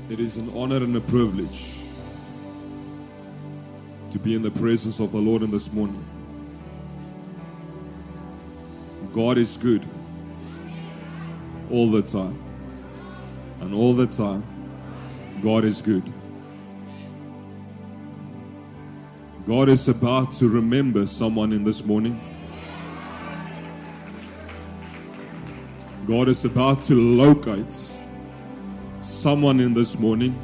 It is an honor and a privilege to be in the presence of the Lord in this morning. God is good all the time. And all the time, God is good. God is about to remember someone in this morning. God is about to locate someone in this morning.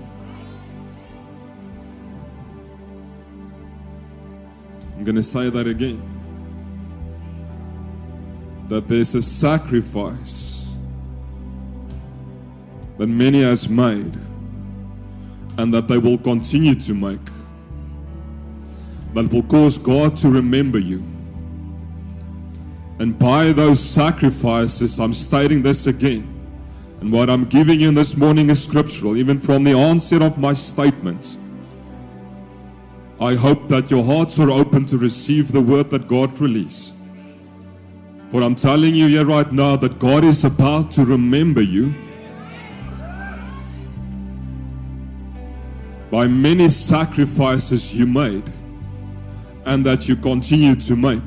I'm going to say that again. That there's a sacrifice that many has made and that they will continue to make, that will cause God to remember you. And by those sacrifices, I'm stating this again, and what I'm giving you this morning is scriptural, even from the onset of my statement. I hope that your hearts are open to receive the word that God released. For I'm telling you here right now that God is about to remember you by many sacrifices you made and that you continue to make.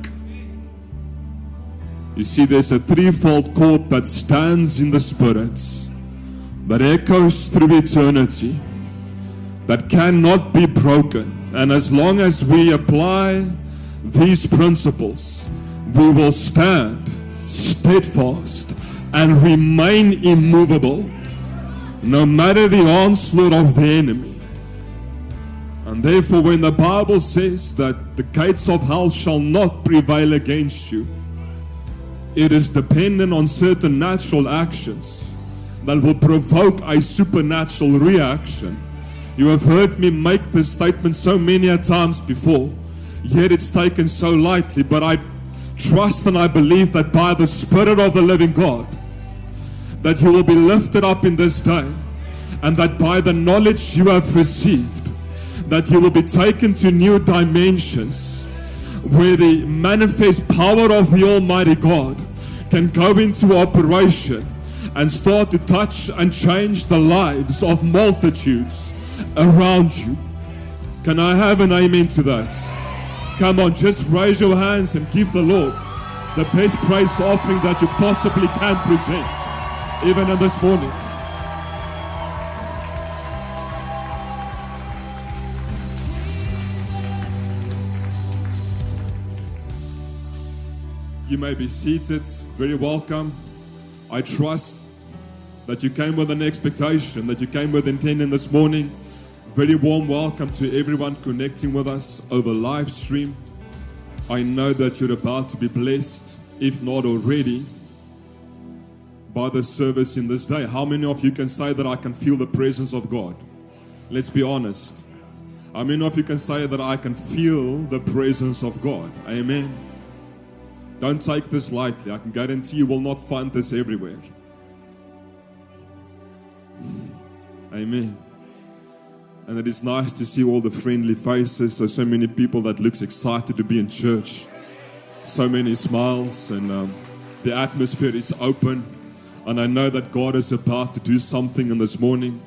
You see, there's a threefold chord that stands in the Spirit, that echoes through eternity, that cannot be broken. And as long as we apply these principles, we will stand steadfast and remain immovable, no matter the onslaught of the enemy. And therefore, when the Bible says that the gates of hell shall not prevail against you, it is dependent on certain natural actions that will provoke a supernatural reaction. You have heard me make this statement so many times before, yet it's taken so lightly. But I trust and I believe that by the Spirit of the living God, that you will be lifted up in this day, and that by the knowledge you have received, that you will be taken to new dimensions where the manifest power of the Almighty God can go into operation and start to touch and change the lives of multitudes around you. Can I have an amen to that? Come on, just raise your hands and give the Lord the best praise offering that you possibly can present, even in this morning. You may be seated. Very welcome. I trust that you came with an expectation, that you came with intent this morning. Very warm welcome to everyone connecting with us over live stream. I know that you're about to be blessed, if not already, by the service in this day. How many of you can say that I can feel the presence of God? Let's be honest. How many of you can say that I can feel the presence of God? Amen. Don't take this lightly. I can guarantee you will not find this everywhere. Amen. And it is nice to see all the friendly faces. So many people that looks excited to be in church. So many smiles, and the atmosphere is open. And I know that God is about to do something in this morning.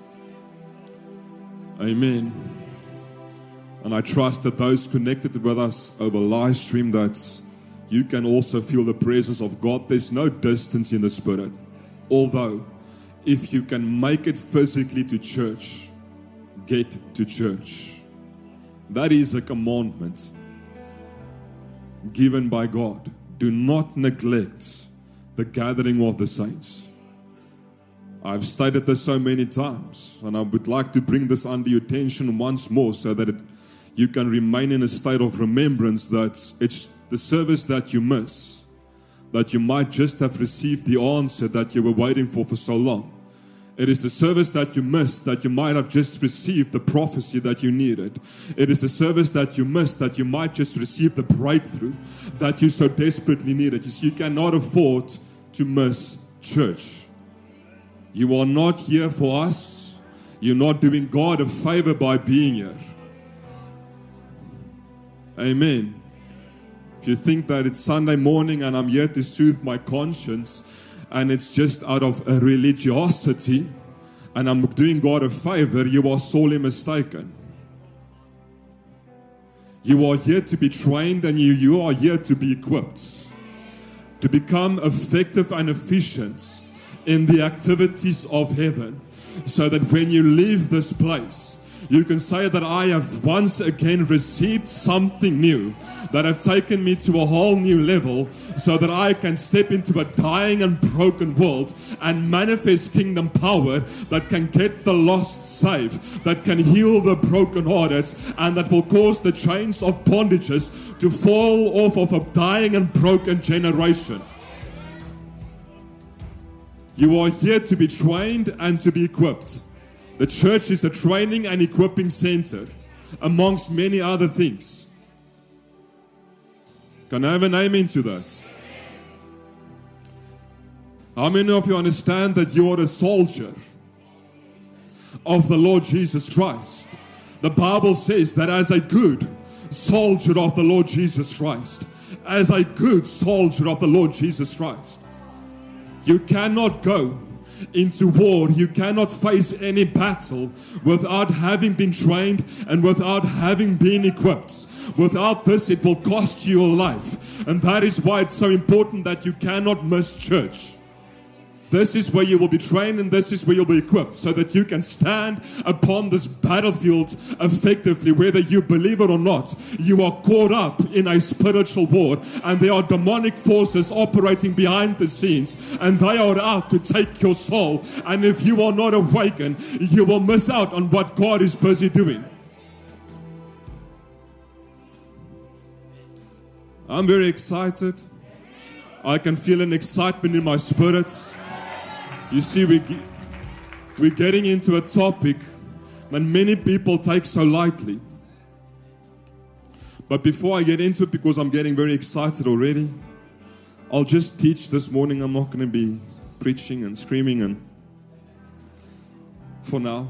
Amen. And I trust that those connected with us over live stream, that you can also feel the presence of God. There's no distance in the Spirit. Although, if you can make it physically to church, get to church. That is a commandment given by God. Do not neglect the gathering of the saints. I've stated this so many times, and I would like to bring this under your attention once more, so that you can remain in a state of remembrance, that it's the service that you miss, that you might just have received the answer that you were waiting for so long. It is the service that you missed, that you might have just received the prophecy that you needed. It is the service that you missed, that you might just receive the breakthrough that you so desperately needed. You see, you cannot afford to miss church. You are not here for us. You're not doing God a favor by being here. Amen. If you think that it's Sunday morning and I'm here to soothe my conscience, and it's just out of a religiosity, and I'm doing God a favor, you are sorely mistaken. You are here to be trained, and you are here to be equipped, to become effective and efficient in the activities of heaven, so that when you leave this place, you can say that I have once again received something new, that have taken me to a whole new level, so that I can step into a dying and broken world and manifest kingdom power that can get the lost saved, that can heal the brokenhearted, and that will cause the chains of bondages to fall off of a dying and broken generation. You are here to be trained and to be equipped. The church is a training and equipping center, amongst many other things. Can I have an amen to that? How many of you understand that you are a soldier of the Lord Jesus Christ? The Bible says that as a good soldier of the Lord Jesus Christ, as a good soldier of the Lord Jesus Christ, you cannot go into war, you cannot face any battle without having been trained and without having been equipped. Without this, it will cost you your life. And that is why it's so important that you cannot miss church. This is where you will be trained, and this is where you'll be equipped, so that you can stand upon this battlefield effectively. Whether you believe it or not, you are caught up in a spiritual war, and there are demonic forces operating behind the scenes, and they are out to take your soul. And if you are not awakened, you will miss out on what God is busy doing. I'm very excited. I can feel an excitement in my spirits. You see, we're getting into a topic that many people take so lightly. But before I get into it, because I'm getting very excited already, I'll just teach this morning. I'm not going to be preaching and screaming and for now.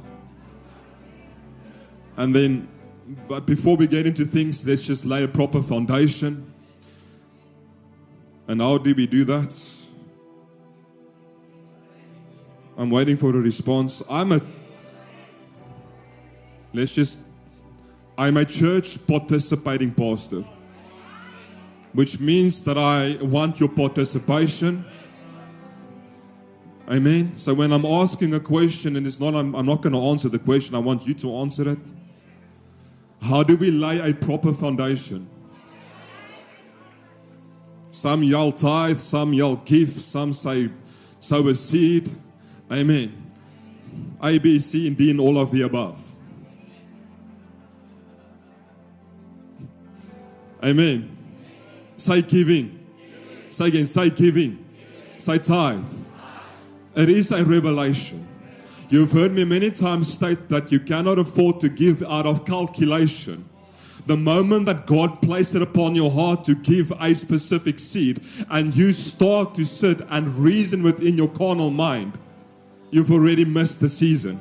But before we get into things, let's just lay a proper foundation. And how do we do that? I'm waiting for a response. I'm a church participating pastor, which means that I want your participation. Amen. So when I'm asking a question, and I'm not going to answer the question, I want you to answer it. How do we lay a proper foundation? Some yell tithe, some yell give, some say sow a seed. Amen. A, B, C, and D, and all of the above. Amen. Say giving. Say again, say giving. Say tithe. It is a revelation. You've heard me many times state that you cannot afford to give out of calculation. The moment that God placed it upon your heart to give a specific seed, and you start to sit and reason within your carnal mind, you've already missed the season.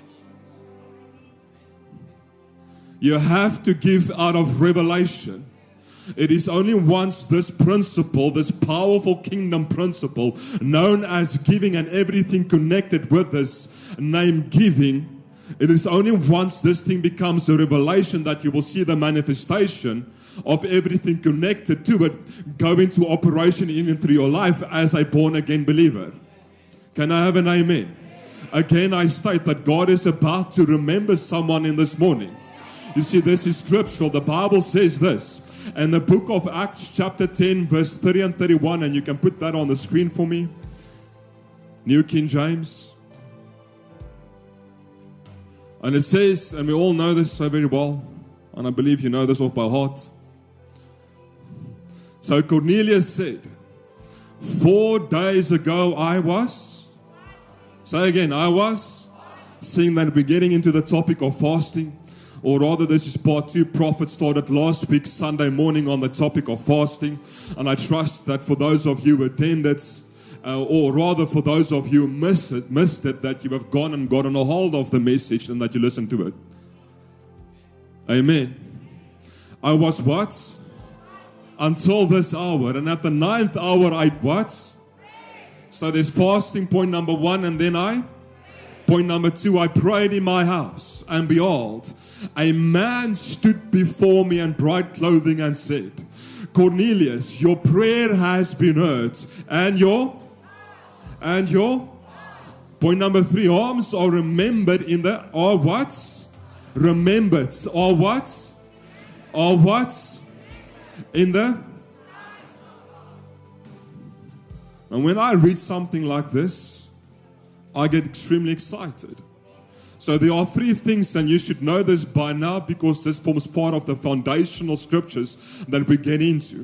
You have to give out of revelation. It is only once this principle, this powerful kingdom principle, known as giving and everything connected with this name giving, it is only once this thing becomes a revelation that you will see the manifestation of everything connected to it go into operation in and through your life as a born-again believer. Can I have an amen? Again, I state that God is about to remember someone in this morning. You see, this is scriptural. The Bible says this. In the book of Acts chapter 10, verse 30 and 31, and you can put that on the screen for me. New King James. And it says, and we all know this so very well, and I believe you know this off by heart. So Cornelius said, 4 days ago I was... Say again, I was seeing that we're getting into the topic of fasting, or rather this is part 2. Prophet started last week Sunday morning on the topic of fasting, and I trust that for those of you who attended, or rather for those of you who missed it, that you have gone and gotten a hold of the message and that you listened to it. Amen. I was what? Until this hour, and at the 9th hour I what? So there's fasting point number 1, and then I Point number 2, I prayed in my house, and behold, a man stood before me in bright clothing and said, Cornelius, your prayer has been heard, and your point number 3, arms are remembered in the, are what? Remembered. Are what? Are what? In the. And when I read something like this, I get extremely excited. So there are 3 things, and you should know this by now because this forms part of the foundational scriptures that we get into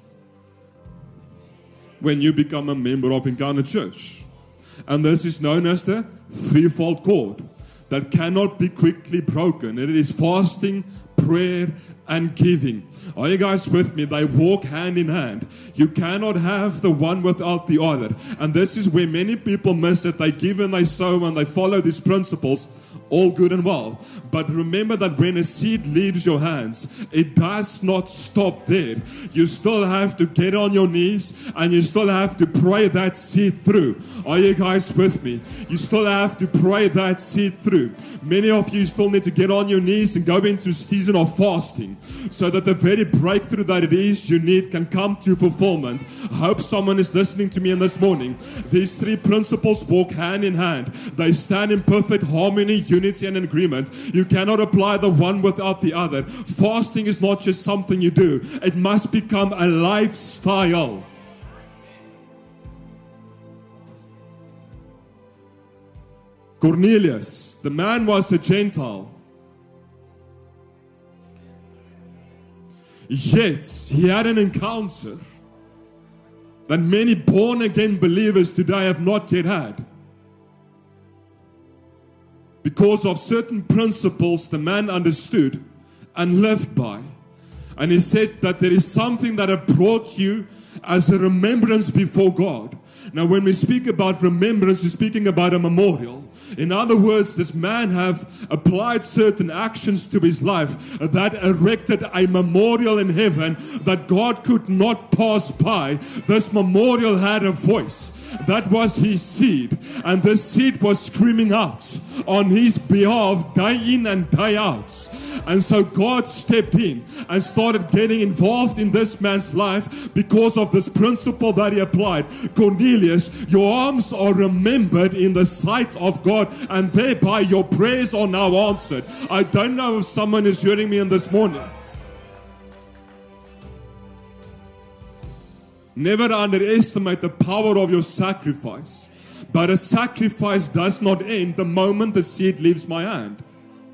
when you become a member of Encounter Church. And this is known as the threefold cord that cannot be quickly broken. It is fasting, prayer, and giving. Are you guys with me? They walk hand in hand. You cannot have the one without the other. And this is where many people miss it. They give and they sow and they follow these principles. All good and well. But remember that when a seed leaves your hands, it does not stop there. You still have to get on your knees and you still have to pray that seed through. Are you guys with me? You still have to pray that seed through. Many of you still need to get on your knees and go into a season of fasting so that the very breakthrough that it is you need can come to fulfillment. I hope someone is listening to me in this morning. These 3 principles walk hand in hand. They stand in perfect harmony, unity, and agreement. You cannot apply the one without the other. Fasting is not just something you do. It must become a lifestyle. Cornelius, the man was a Gentile. Yet, he had an encounter that many born-again believers today have not yet had. Because of certain principles the man understood and lived by. And he said that there is something that have brought you as a remembrance before God. Now when we speak about remembrance, we're speaking about a memorial. In other words, this man have applied certain actions to his life that erected a memorial in heaven that God could not pass by. This memorial had a voice. That was his seed. And this seed was screaming out on his behalf day in and day out. And so God stepped in and started getting involved in this man's life because of this principle that he applied. Cornelius, your arms are remembered in the sight of God, and thereby your prayers are now answered. I don't know if someone is hearing me in this morning. Never underestimate the power of your sacrifice. But a sacrifice does not end the moment the seed leaves my hand.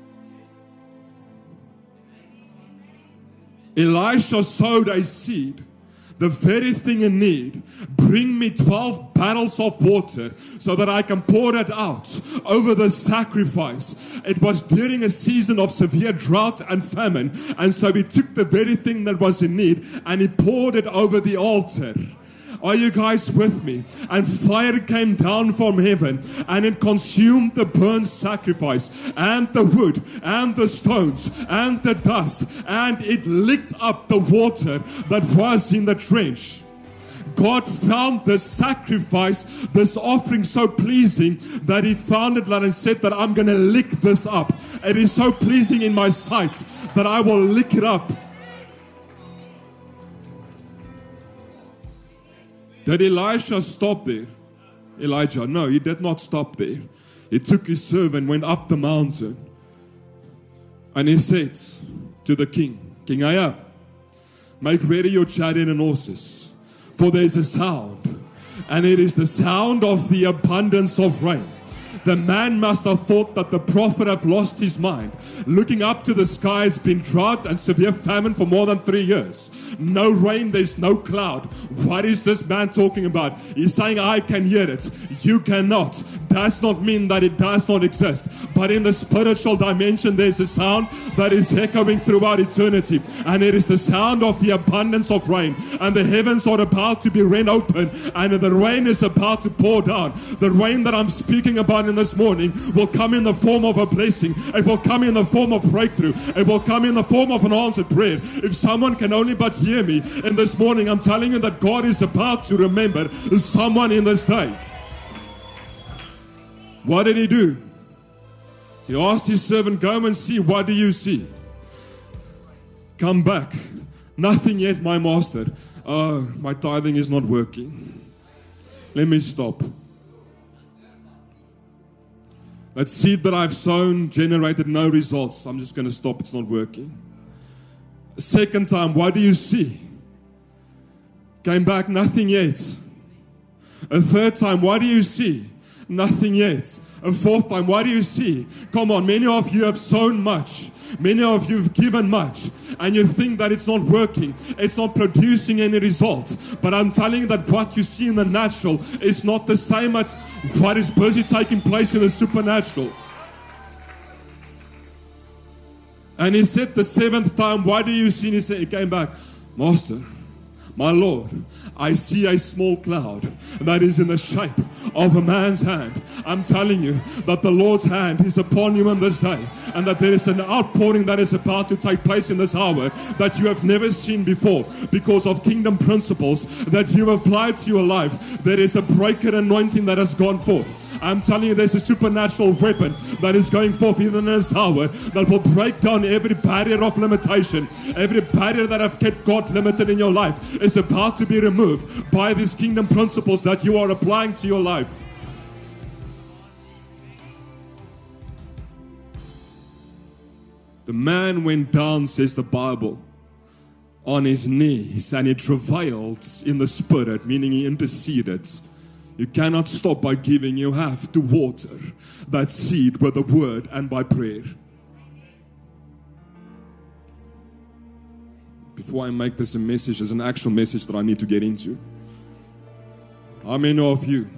Elisha sowed a seed, the very thing in need. Bring me 12 barrels of water so that I can pour it out over the sacrifice. It was during a season of severe drought and famine. And so he took the very thing that was in need and he poured it over the altar. Are you guys with me? And fire came down from heaven and it consumed the burnt sacrifice and the wood and the stones and the dust, and it licked up the water that was in the trench. God found the sacrifice, this offering so pleasing that he found it and said that I'm going to lick this up. It is so pleasing in my sight that I will lick it up. Did Elisha stop there? Elijah, no, he did not stop there. He took his servant, went up the mountain, and he said to the king, King Ahab, make ready your chariot and horses, for there is a sound, and it is the sound of the abundance of rain. The man must have thought that the prophet had lost his mind. Looking up to the sky, it's been drought and severe famine for more than 3 years. No rain, there's no cloud. What is this man talking about? He's saying, I can hear it. You cannot. Does not mean that it does not exist. But in the spiritual dimension, there's a sound that is echoing throughout eternity. And it is the sound of the abundance of rain. And the heavens are about to be rent open. And the rain is about to pour down. The rain that I'm speaking about in this morning will come in the form of a blessing. It will come in the form of breakthrough. It will come in the form of an answered prayer. If someone can only but hear me in this morning, I'm telling you that God is about to remember someone in this day. What did he do? He asked his servant, go and see, what do you see? Come back. Nothing yet, my master. Oh, my tithing is not working. Let me stop. That seed that I've sown generated no results. I'm just going to stop. It's not working. Second time, what do you see? Came back, nothing yet. A third time, what do you see? Nothing yet. A fourth time, what do you see? Come on, many of you have sown much. Many of you have given much. And you think that it's not working. It's not producing any results. But I'm telling you that what you see in the natural is not the same as what is busy taking place in the supernatural. And he said the seventh time, what do you see? And he came back, Master, my Lord, I see a small cloud that is in the shape of a man's hand. I'm telling you that the Lord's hand is upon you on this day, and that there is an outpouring that is about to take place in this hour that you have never seen before because of kingdom principles that you have applied to your life. There is a breaker anointing that has gone forth. I'm telling you, there's a supernatural weapon that is going forth even in this hour that will break down every barrier of limitation. Every barrier that have kept God limited in your life is about to be removed by these kingdom principles that you are applying to your life. The man went down, says the Bible, on his knees, and he travailed in the spirit, meaning he interceded. You cannot stop by giving. You have to water that seed with the word and by prayer. Before I make this a message, there's an actual message that I need to get into. How many of you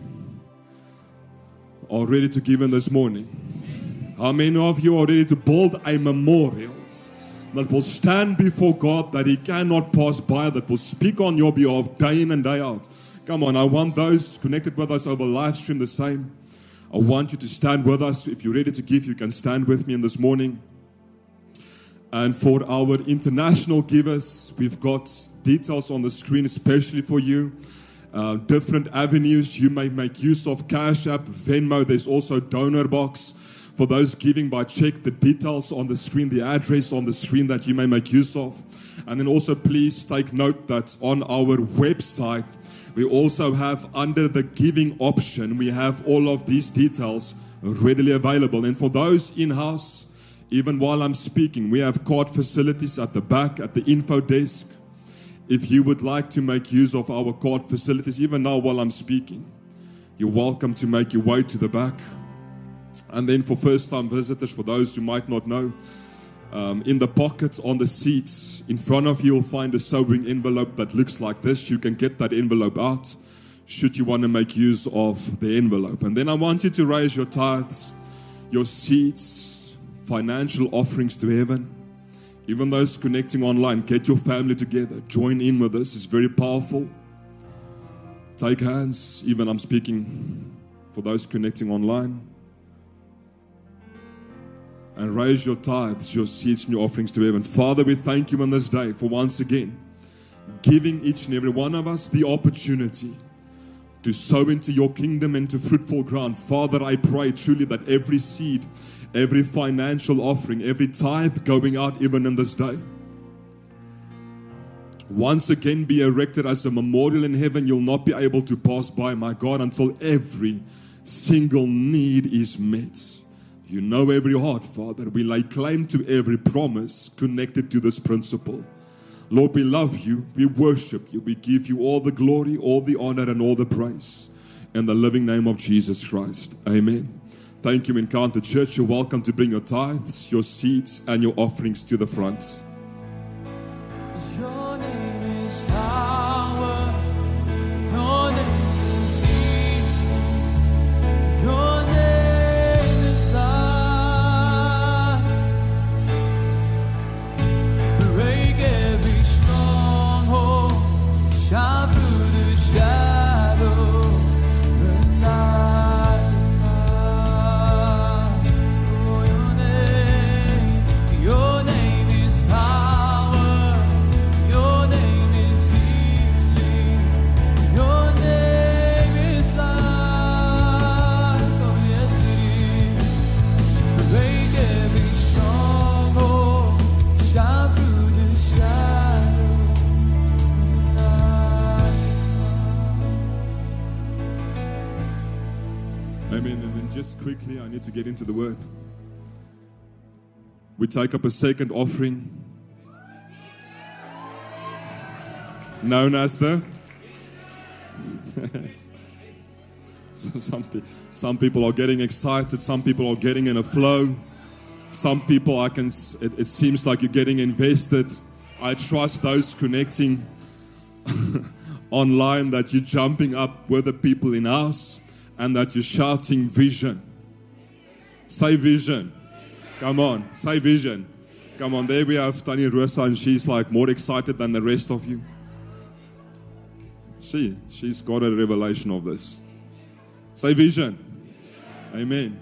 are ready to give in this morning? How many of you are ready to build a memorial that will stand before God, that He cannot pass by, that will speak on your behalf day in and day out? Come on, I want those connected with us over live stream the same. I want you to stand with us. If you're ready to give, you can stand with me in this morning. And for our international givers, we've got details on the screen, especially for you. Different avenues you may make use of: Cash App, Venmo. There's also donor box. For those giving by check, the details on the screen, the address on the screen that you may make use of. And then also please take note that on our website, we also have, under the giving option, we have all of these details readily available. And for those in-house, even while I'm speaking, we have card facilities at the back, at the info desk. If you would like to make use of our card facilities, even now while I'm speaking, you're welcome to make your way to the back. And then for first-time visitors, for those who might not know, in the pockets on the seats in front of you, you'll find a sowing envelope that looks like this. You can get that envelope out should you want to make use of the envelope. And then I want you to raise your tithes, your seeds, financial offerings to heaven. Even those connecting online, get your family together. Join in with us. It's very powerful. Take hands. Even I'm speaking for those connecting online. And raise your tithes, your seeds, and your offerings to heaven. Father, we thank you on this day for once again giving each and every one of us the opportunity to sow into your kingdom and to fruitful ground. Father, I pray truly that every seed, every financial offering, every tithe going out even in this day, once again be erected as a memorial in heaven. You'll not be able to pass by, my God, until every single need is met. You know every heart, Father. We lay claim to every promise connected to this principle. Lord, we love you. We worship you. We give you all the glory, all the honor, and all the praise. In the living name of Jesus Christ. Amen. Thank you, Encounter Church. You're welcome to bring your tithes, your seeds, and your offerings to the front. Your name is power. Your name is healing. Your name. Your name is power. Amen. And then just quickly, I need to get into the word. We take up a second offering, known as the... So some people are getting excited. Some people are getting in a flow. Some people, it seems like you're getting invested. I trust those connecting online that you're jumping up with the people in house and that you're shouting vision. Say vision. Come on, say vision. Come on, there we have Tani Rosa, and she's like more excited than the rest of you. She's got a revelation of this. Say vision. Amen.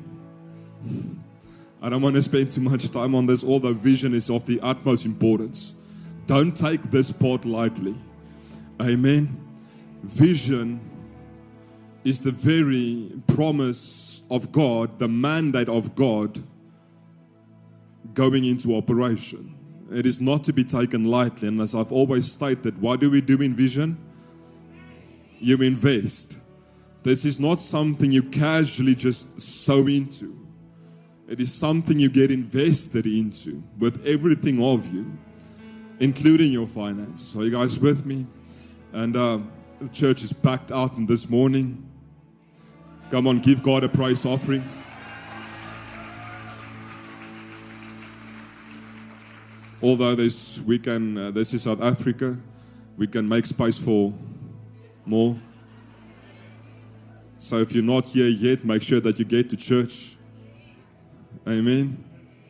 I don't want to spend too much time on this, although vision is of the utmost importance. Don't take this part lightly. Amen. Vision is the very promise of God, the mandate of God going into operation. It is not to be taken lightly. And as I've always stated, what do we do in vision? You invest. This is not something you casually just sow into. It is something you get invested into with everything of you, including your finances. Are you guys with me? And the church is packed out in this morning. Come on, give God a praise offering. Although this is South Africa, we can make space for more. So if you're not here yet, make sure that you get to church. Amen.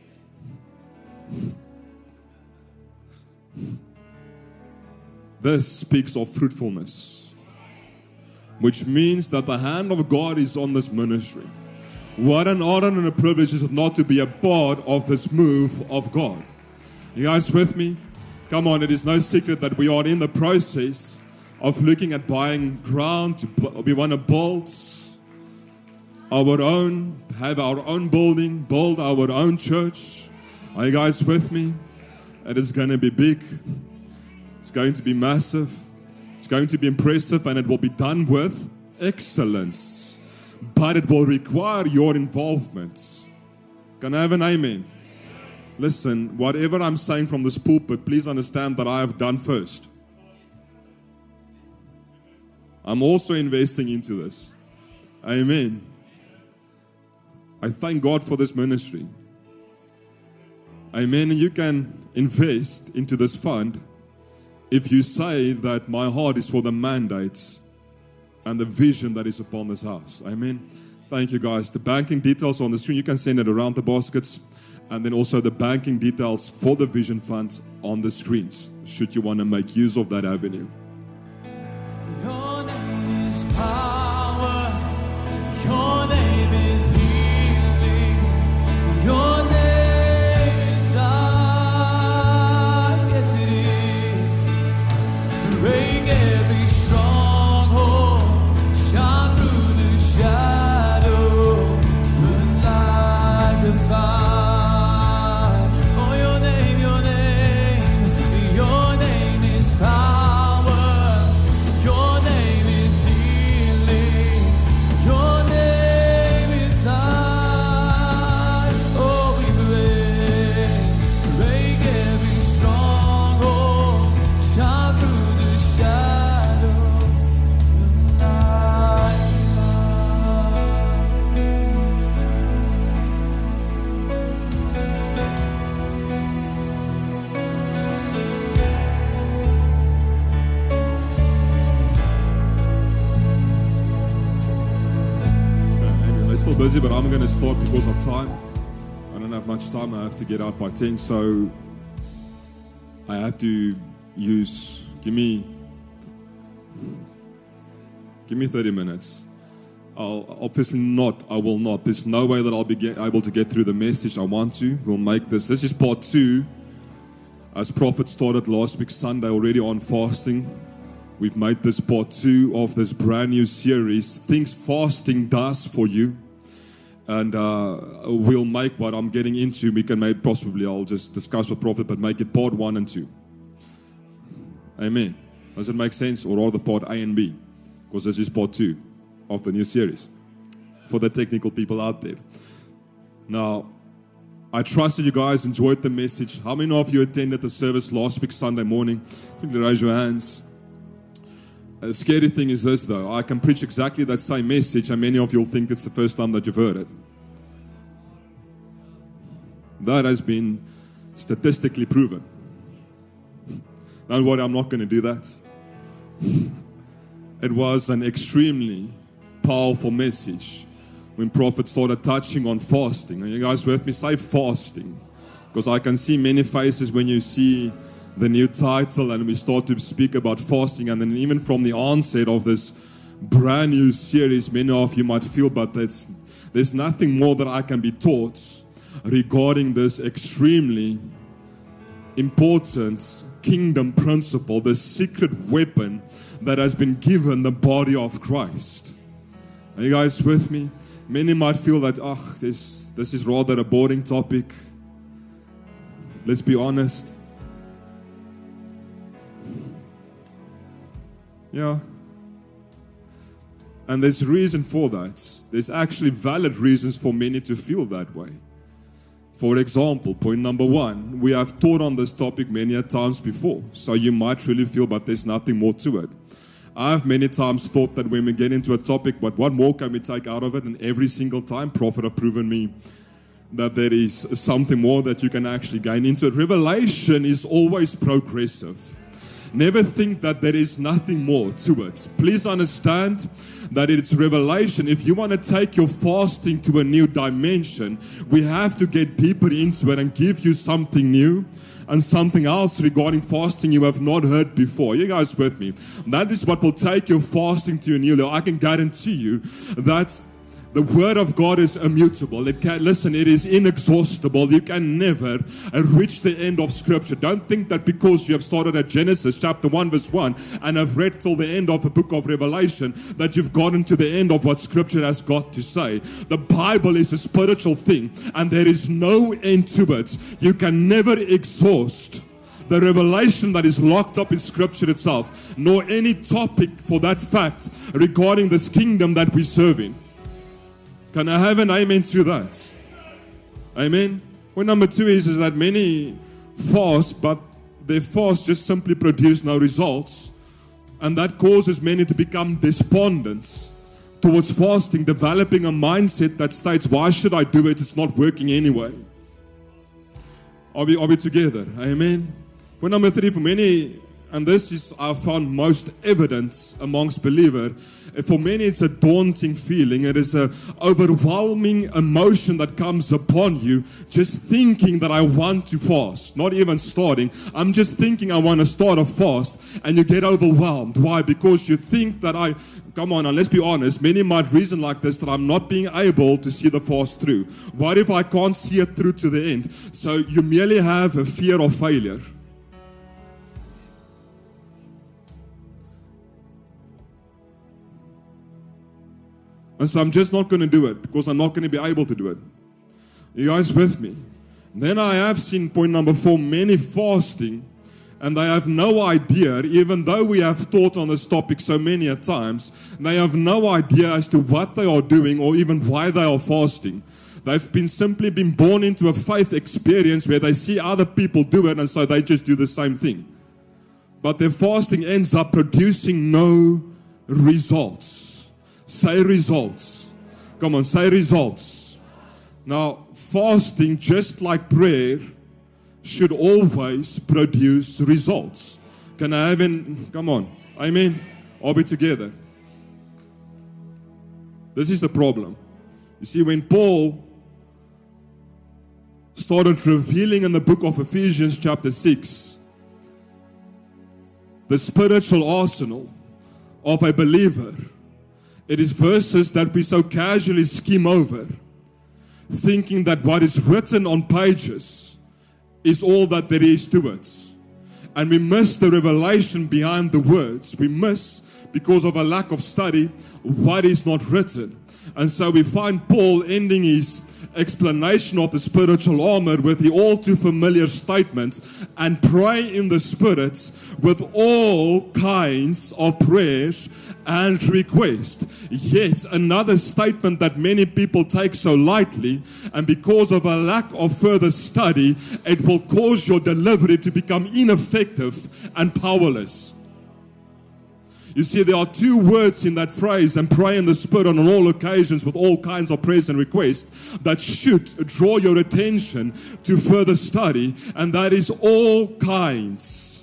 This speaks of fruitfulness, which means that the hand of God is on this ministry. What an honor and a privilege is it not to be a part of this move of God. You guys with me? Come on, it is no secret that we are in the process of looking at buying ground. We want to build our own, have our own building, build our own church. Are you guys with me? It is going to be big. It's going to be massive. It's going to be impressive, and it will be done with excellence. But it will require your involvement. Can I have an amen? Listen, whatever I'm saying from this pulpit, please understand that I have done first. I'm also investing into this. Amen. I thank God for this ministry. Amen. You can invest into this fund if you say that my heart is for the mandates and the vision that is upon this house. Amen. Thank you, guys. The banking details are on the screen. You can send it around the baskets. And then also the banking details for the vision funds on the screens, should you want to make use of that avenue. Your name is power. Your name is healing. Your name is life. Yes, it is. Break every stronghold. Shine through the shadow. Burn like a fire. Busy, but I'm going to start because of time. I don't have much time. I have to get out by 10, so I have to use, give me 30 minutes. I will not. There's no way that I'll be able to get through the message I want to. We'll make this. This is part 2. As Prophet started last week Sunday already on fasting. We've made this part 2 of this brand new series, Things Fasting Does For You. And we'll make what I'm getting into. We can make possibly, I'll just discuss with Prophet, but make it part 1 and 2. Amen. Does it make sense? Or rather part A and B? Because this is part 2 of the new series. for the technical people out there. Now, I trust that you guys enjoyed the message. How many of you attended the service last week, Sunday morning? Quickly raise your hands. The scary thing is this, though. I can preach exactly that same message, and many of you will think it's the first time that you've heard it. That has been statistically proven. Don't worry, I'm not going to do that. It was an extremely powerful message when Prophet started touching on fasting. Are you guys with me? Say fasting. Because I can see many faces when you see the new title and we start to speak about fasting. And then even from the onset of this brand new series, many of you might feel, but there's nothing more that I can be taught regarding this extremely important kingdom principle, the secret weapon that has been given the body of Christ. Are you guys with me? Many might feel that, this is rather a boring topic. Let's be honest. Yeah. And there's reason for that. There's actually valid reasons for many to feel that way. For example, point number 1, we have taught on this topic many a times before. So you might really feel, but there's nothing more to it. I've many times thought that when we get into a topic, but what more can we take out of it? And every single time, Prophet have proven me that there is something more that you can actually gain into it. Revelation is always progressive. Never think that there is nothing more to it. Please understand that it's revelation. If you want to take your fasting to a new dimension, we have to get deeper into it and give you something new and something else regarding fasting you have not heard before. You guys with me? That is what will take your fasting to a new level. I can guarantee you that the Word of God is immutable. It is inexhaustible. You can never reach the end of Scripture. Don't think that because you have started at Genesis chapter 1 verse 1 and have read till the end of the book of Revelation that you've gotten to the end of what Scripture has got to say. The Bible is a spiritual thing and there is no end to it. You can never exhaust the revelation that is locked up in Scripture itself, nor any topic for that fact regarding this kingdom that we serve in. Can I have an amen to that? Amen. Point number 2 is that many fast, but their fast just simply produce no results. And that causes many to become despondent towards fasting, developing a mindset that states, why should I do it? It's not working anyway. Are we together? Amen. Point number 3 for many, and this is I found most evident amongst believers. For many, it's a daunting feeling. It is an overwhelming emotion that comes upon you just thinking that I want to fast. Not even starting. I'm just thinking I want to start a fast. And you get overwhelmed. Why? Because you think that come on, and let's be honest, many might reason like this, that I'm not being able to see the fast through. What if I can't see it through to the end? So you merely have a fear of failure. And so I'm just not going to do it because I'm not going to be able to do it. You guys with me? Then I have seen point number 4, many fasting, and they have no idea, even though we have taught on this topic so many a times, they have no idea as to what they are doing or even why they are fasting. They've simply been born into a faith experience where they see other people do it, and so they just do the same thing. But their fasting ends up producing no results. Say results. Come on, say results. Now, fasting, just like prayer, should always produce results. Can I have come on, amen? Are we together? This is the problem. You see, when Paul started revealing in the book of Ephesians chapter 6, the spiritual arsenal of a believer, it is verses that we so casually skim over, thinking that what is written on pages is all that there is to it. And we miss the revelation behind the words. We miss, because of a lack of study, what is not written. And so we find Paul ending his explanation of the spiritual armor with the all too familiar statement, and pray in the Spirit with all kinds of prayers and request. Yet another statement that many people take so lightly, and because of a lack of further study, it will cause your delivery to become ineffective and powerless. You see, there are two words in that phrase, and pray in the Spirit on all occasions with all kinds of prayers and requests, that should draw your attention to further study, and that is all kinds.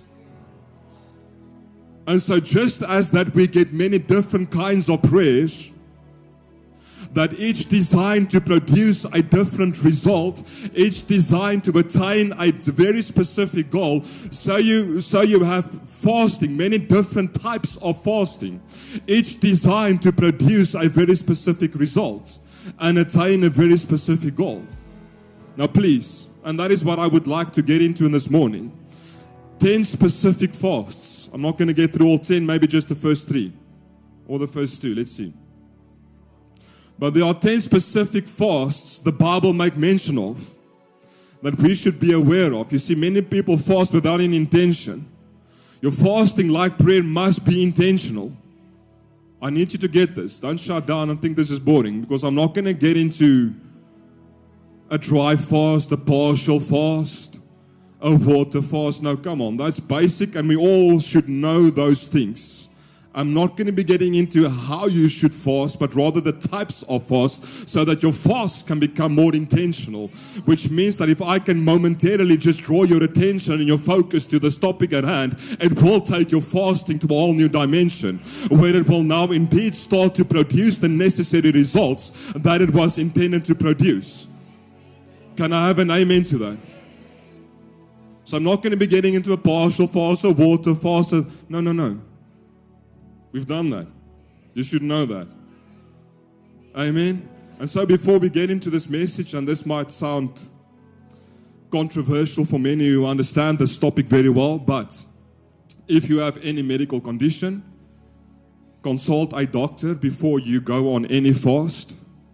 And so just as that we get many different kinds of prayers, that each designed to produce a different result, each designed to attain a very specific goal. So you have fasting, many different types of fasting, each designed to produce a very specific result and attain a very specific goal. Now please, and that is what I would like to get into in this morning, 10 specific fasts. I'm not going to get through all 10, maybe just the first 3 or the first 2, let's see. But there are 10 specific fasts the Bible makes mention of that we should be aware of. You see, many people fast without any intention. Your fasting, like prayer, must be intentional. I need you to get this. Don't shut down and think this is boring, because I'm not going to get into a dry fast, a partial fast, a water fast. No, come on. That's basic, and we all should know those things. I'm not going to be getting into how you should fast, but rather the types of fast, so that your fast can become more intentional. Which means that if I can momentarily just draw your attention and your focus to this topic at hand, it will take your fasting to a whole new dimension, where it will now indeed start to produce the necessary results that it was intended to produce. Can I have an amen to that? So I'm not going to be getting into a partial fast or water fast. No. We've done that. You should know that. Amen. And so before we get into this message, and this might sound controversial for many who understand this topic very well, but if you have any medical condition, consult a doctor before you go on any fast.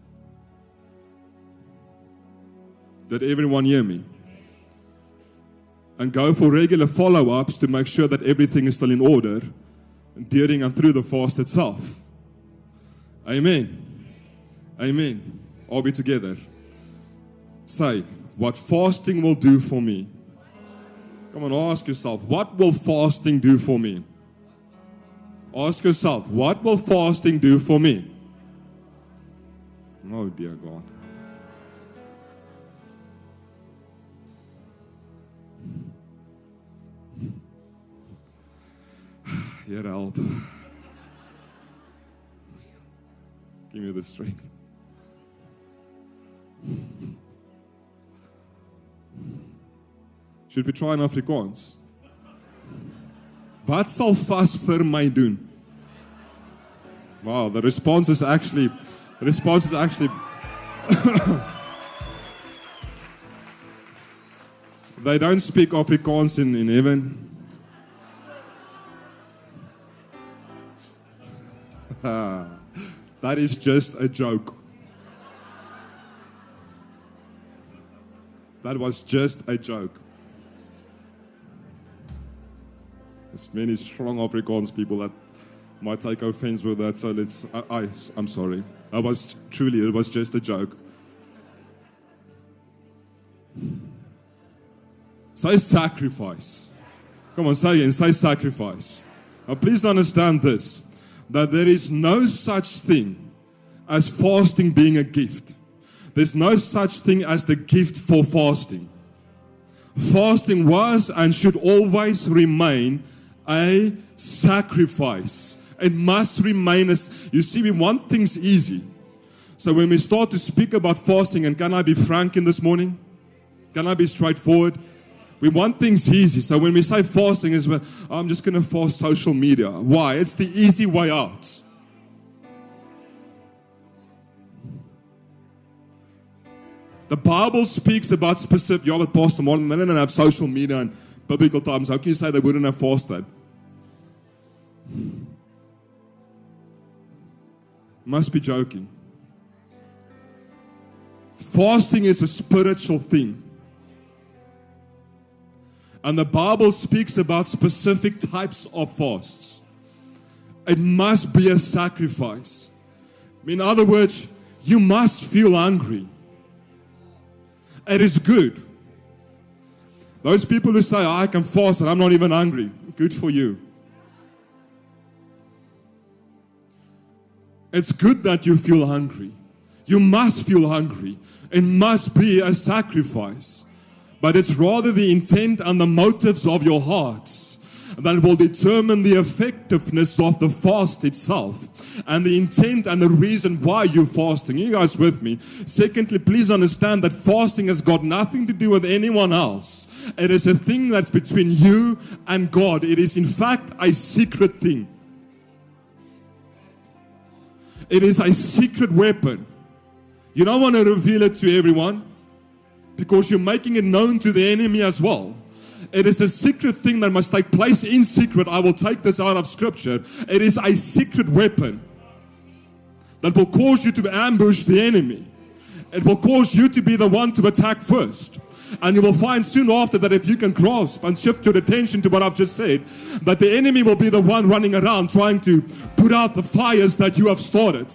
Did everyone hear me? And go for regular follow-ups to make sure that everything is still in order during and through the fast itself. Amen. Amen. Are we together? Say, what fasting will do for me. Come on, ask yourself, what will fasting do for me? Ask yourself, what will fasting do for me? Oh, dear God. Here, help. Give me the strength. Should we try in Afrikaans? Wat sal vas vir my doen? Wow, the response is actually they don't speak Afrikaans in heaven. That is just a joke. That was just a joke. There's many strong Afrikaans people that might take offense with that, so I'm sorry. It was just a joke. Say sacrifice. Come on, say again, say sacrifice. Now please understand this, that there is no such thing as fasting being a gift. There's no such thing as the gift for fasting. Fasting was and should always remain a sacrifice. It must remain as, you see, we want things easy. So when we start to speak about fasting, and can I be frank in this morning? Can I be straightforward? We want things easy. So when we say fasting, is I'm just going to fast social media. Why? It's the easy way out. The Bible speaks about specific, but Pastor Martin, they didn't have social media in biblical times. How can you say they wouldn't have fasted? Must be joking. Fasting is a spiritual thing. And the Bible speaks about specific types of fasts. It must be a sacrifice. In other words, you must feel hungry. It is good. Those people who say, I can fast and I'm not even hungry, good for you. It's good that you feel hungry. You must feel hungry. It must be a sacrifice. But it's rather the intent and the motives of your hearts that will determine the effectiveness of the fast itself. And the intent and the reason why you're fasting. Are you guys with me? Secondly, please understand that fasting has got nothing to do with anyone else. It is a thing that's between you and God. It is in fact a secret thing. It is a secret weapon. You don't want to reveal it to everyone because you're making it known to the enemy as well. It is a secret thing that must take place in secret. I will take this out of scripture. It is a secret weapon that will cause you to ambush the enemy. It will cause you to be the one to attack first. And you will find soon after that if you can grasp and shift your attention to what I've just said, that the enemy will be the one running around trying to put out the fires that you have started.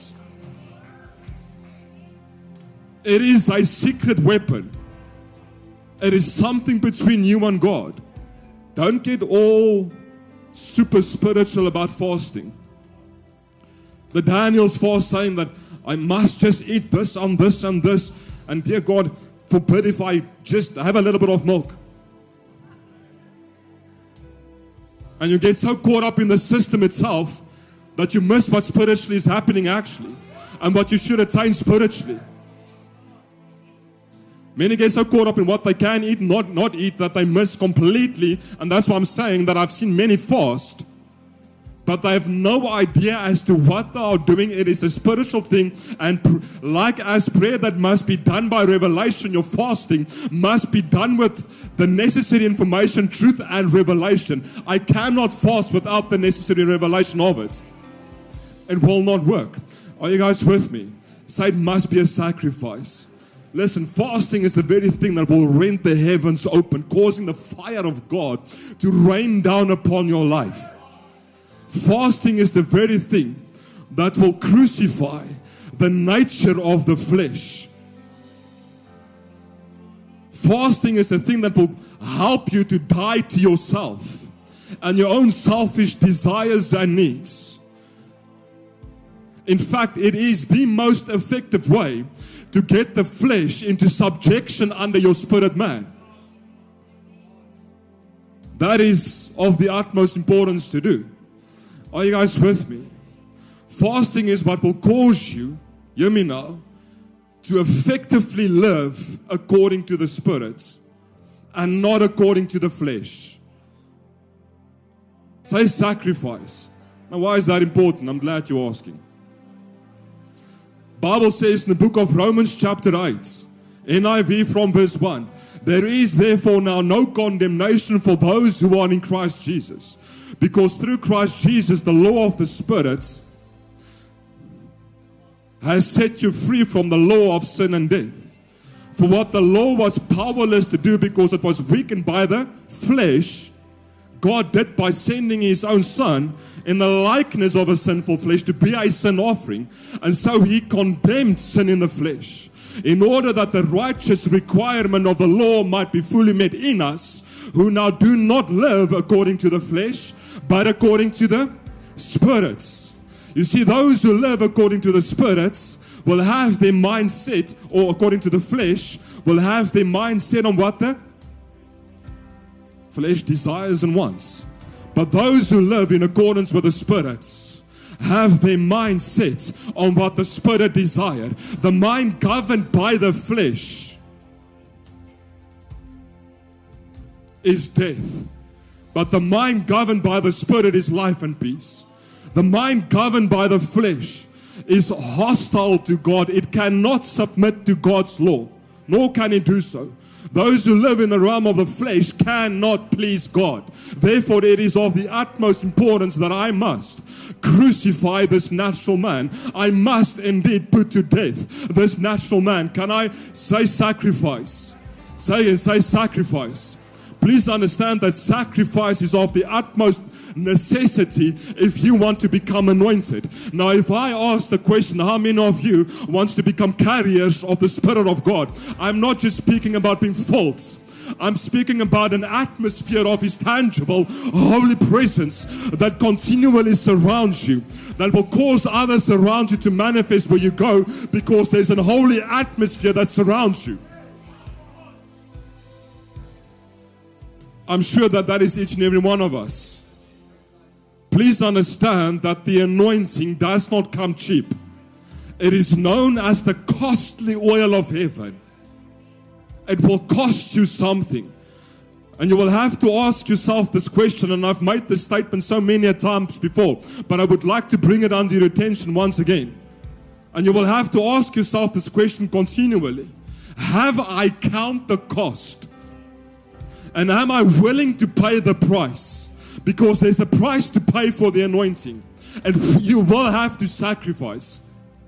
It is a secret weapon. It is something between you and God. Don't get all super spiritual about fasting. The Daniel's fast saying that I must just eat this and this and this. And dear God, forbid if I just have a little bit of milk. And you get so caught up in the system itself that you miss what spiritually is happening actually. And what you should attain spiritually. Many get so caught up in what they can eat, not eat, that they miss completely. And that's why I'm saying that I've seen many fast, but they have no idea as to what they are doing. It is a spiritual thing. And like as prayer that must be done by revelation, your fasting must be done with the necessary information, truth, and revelation. I cannot fast without the necessary revelation of it. It will not work. Are you guys with me? Say it must be a sacrifice. Listen, fasting is the very thing that will rend the heavens open, causing the fire of God to rain down upon your life. Fasting is the very thing that will crucify the nature of the flesh. Fasting is the thing that will help you to die to yourself and your own selfish desires and needs. In fact, it is the most effective way to get the flesh into subjection under your spirit man. That is of the utmost importance to do. Are you guys with me? Fasting is what will cause you, hear me now, to effectively live according to the Spirit and not according to the flesh. Say sacrifice. Now why is that important? I'm glad you're asking. Bible says in the book of Romans chapter 8, NIV from verse 1, there is therefore now no condemnation for those who are in Christ Jesus. Because through Christ Jesus, the law of the Spirit has set you free from the law of sin and death. For what the law was powerless to do because it was weakened by the flesh, God did by sending His own Son in the likeness of a sinful flesh to be a sin offering. And so He condemned sin in the flesh, in order that the righteous requirement of the law might be fully met in us, who now do not live according to the flesh, but according to the Spirit. You see, those who live according to the Spirit will have their mind set, or according to the flesh, will have their mind set on what the flesh desires and wants. But those who live in accordance with the Spirit have their mind set on what the Spirit desired. The mind governed by the flesh is death. But the mind governed by the Spirit is life and peace. The mind governed by the flesh is hostile to God. It cannot submit to God's law, nor can it do so. Those who live in the realm of the flesh cannot please God. Therefore, it is of the utmost importance that I must crucify this natural man. I must indeed put to death this natural man. Can I say sacrifice? Say sacrifice. Please understand that sacrifice is of the utmost necessity if you want to become anointed. Now, if I ask the question, how many of you wants to become carriers of the Spirit of God? I'm not just speaking about being false. I'm speaking about an atmosphere of His tangible, holy presence that continually surrounds you, that will cause others around you to manifest where you go, because there's an holy atmosphere that surrounds you. I'm sure that is each and every one of us. Please understand that the anointing does not come cheap. It is known as the costly oil of heaven. It will cost you something. And you will have to ask yourself this question, and I've made this statement so many times before, but I would like to bring it under your attention once again. And you will have to ask yourself this question continually. Have I counted the cost? And am I willing to pay the price? Because there's a price to pay for the anointing. And you will have to sacrifice.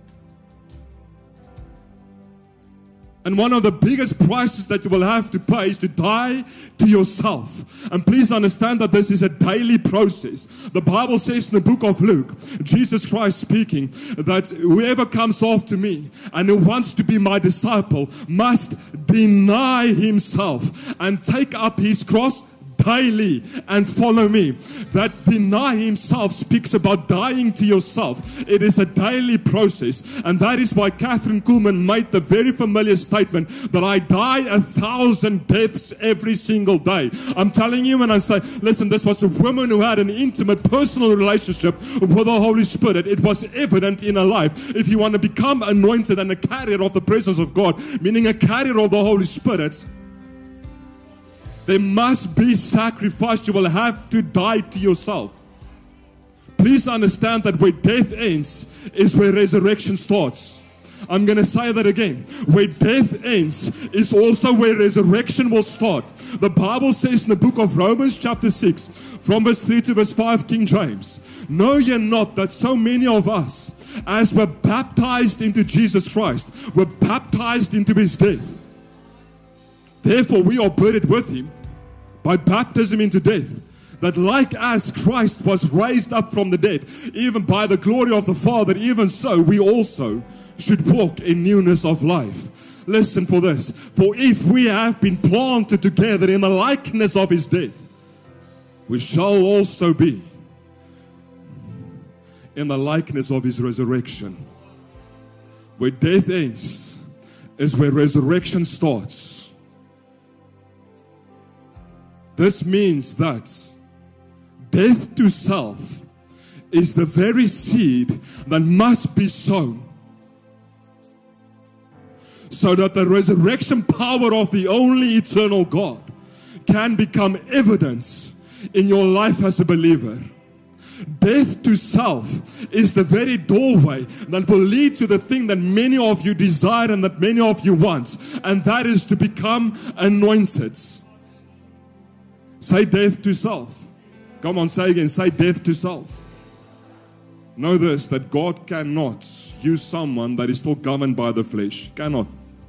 And one of the biggest prices that you will have to pay is to die to yourself. And please understand that this is a daily process. The Bible says in the book of Luke, Jesus Christ speaking, that whoever comes after me and who wants to be my disciple must deny himself and take up his cross daily and follow me. That deny himself speaks about dying to yourself. It is a daily process, and that is why Catherine Kuhlman made the very familiar statement that I die 1,000 deaths every single day. I'm telling you when I say, listen, this was a woman who had an intimate personal relationship with the Holy Spirit. It was evident in her life. If you want to become anointed and a carrier of the presence of God, meaning a carrier of the Holy Spirit, there must be sacrifice. You will have to die to yourself. Please understand that where death ends is where resurrection starts. I'm going to say that again. Where death ends is also where resurrection will start. The Bible says in the book of Romans chapter 6, from verse 3 to verse 5, King James, know ye not that so many of us, as were baptized into Jesus Christ, were baptized into his death. Therefore we are buried with him by baptism into death, that like as Christ was raised up from the dead, even by the glory of the Father, even so we also should walk in newness of life. Listen for this. For if we have been planted together in the likeness of his death, we shall also be in the likeness of his resurrection. Where death ends is where resurrection starts. This means that death to self is the very seed that must be sown, so that the resurrection power of the only eternal God can become evidence in your life as a believer. Death to self is the very doorway that will lead to the thing that many of you desire and that many of you want, and that is to become anointed. Say death to self. Come on, say again. Say death to self. Know this, that God cannot use someone that is still governed by the flesh. Cannot.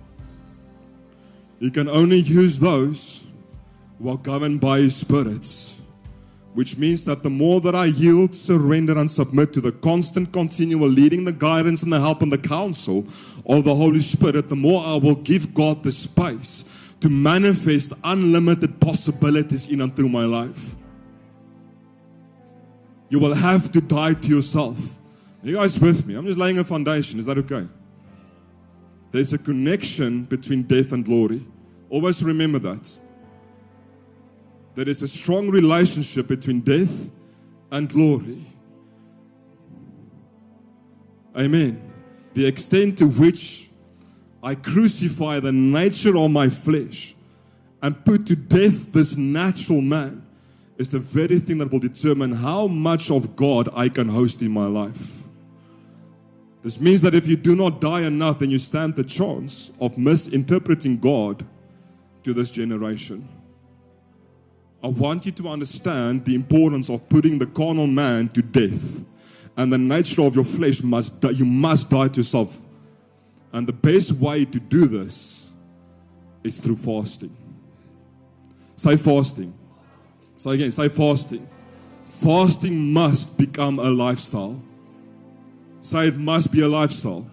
He can only use those who are governed by his spirits. Which means that the more that I yield, surrender, and submit to the constant, continual leading, the guidance, and the help, and the counsel of the Holy Spirit, the more I will give God the space to manifest unlimited possibilities in and through my life. You will have to die to yourself. Are you guys with me? I'm just laying a foundation. Is that okay? There's a connection between death and glory. Always remember that. There is a strong relationship between death and glory. Amen. The extent to which I crucify the nature of my flesh and put to death this natural man is the very thing that will determine how much of God I can host in my life. This means that if you do not die enough, then you stand the chance of misinterpreting God to this generation. I want you to understand the importance of putting the carnal man to death. And the nature of your flesh must die. You must die to yourself. And the best way to do this is through fasting. Say fasting. Say again, say fasting. Fasting must become a lifestyle. Say it must be a lifestyle.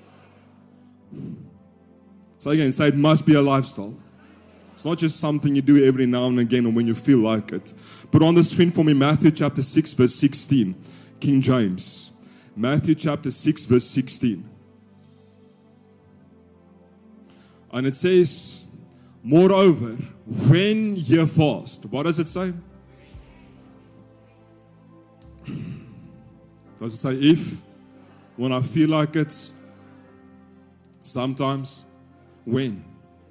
Say again, say it must be a lifestyle. It's not just something you do every now and again or when you feel like it. Put on the screen for me Matthew chapter 6 verse 16. King James. Matthew chapter 6 verse 16. And it says, moreover, when ye fast. What does it say? Does it say if? When I feel like it? Sometimes. When?